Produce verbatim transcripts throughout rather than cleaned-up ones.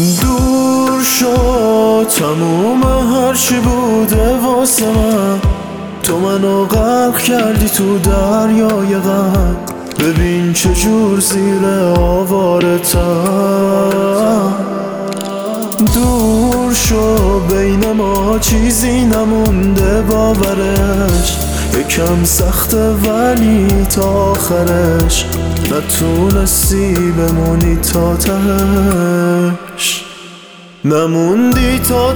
دور شد تموم هرچی بوده واسه من، تو منو غرق کردی تو دریای غم. ببین چجور زیر آوارتم. دور شو بین ما چیزی نمونده باورش، یکم سخته ولی تا آخرش نتونستی بمونی تا تهش، نموندی تا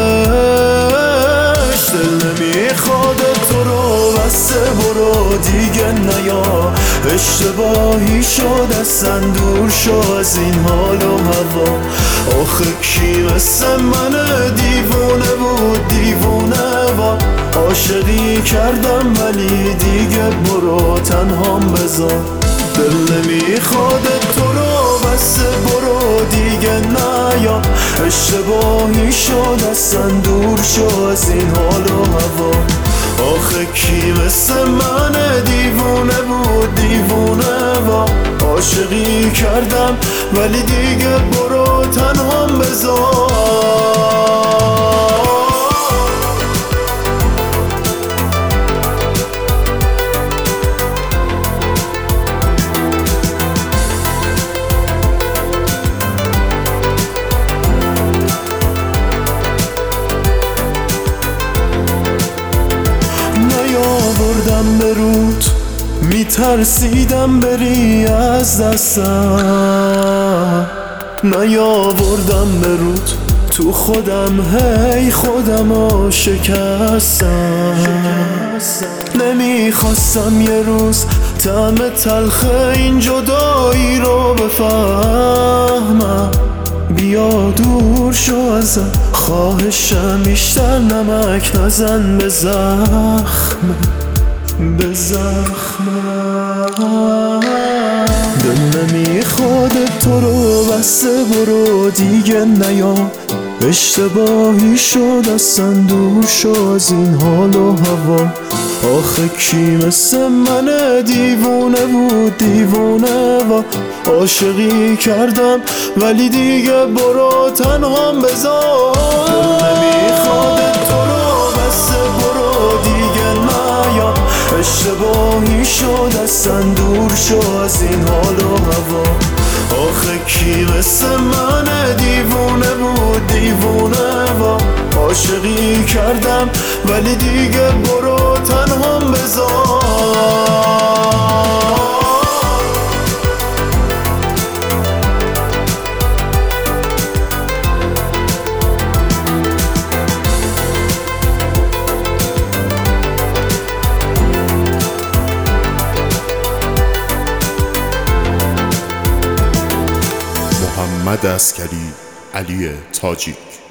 تهش. دل نمیخواد تو رو بسته برو دیگه نیا، اشتباهی شد اصلا دور شو از این حال و هوا. آخه کی مثل من دیوونه بود دیوونه و عاشقی کردم ولی دیگه برو تنهام بذار. دل نمیخواد تو رو بسته برو دیگه نیا، اشتباهی شد اصلا دور شو از این حال و هوا. آخه کی مثل من دیوونه بود دیوونه و عاشقی کردم ولی دیگه برو تنهام بذار. نیاوردم به رود میترسیدم بری از دستم، نیاوردم به رود تو خودم هی خودمو شکستم. نمیخواستم یه روز طعم تلخ این جدایی رو بفهمم. بیا دور شو ازم خواهشم، بیشتر نمک نزن به زخم به زخم. دل نمیخواد تو رو بسته برو دیگه نیا، اشتباهی شد اصلا دور شو از این حال و هوا. آخه کی مثل من دیوونه بود دیوونه و عاشقی کردم ولی دیگه برو تنهام بذار. دل نمیخواد تو رو بسته برو دیگه نیا، اشتباهی شد اصلا دور شو از این حال و هوا. آخه کی مثل من دیوونه بود دیوونه و عاشقی کردم ولی دیگه برو تنهام بذار. محمد عسکری، علی تاجیک.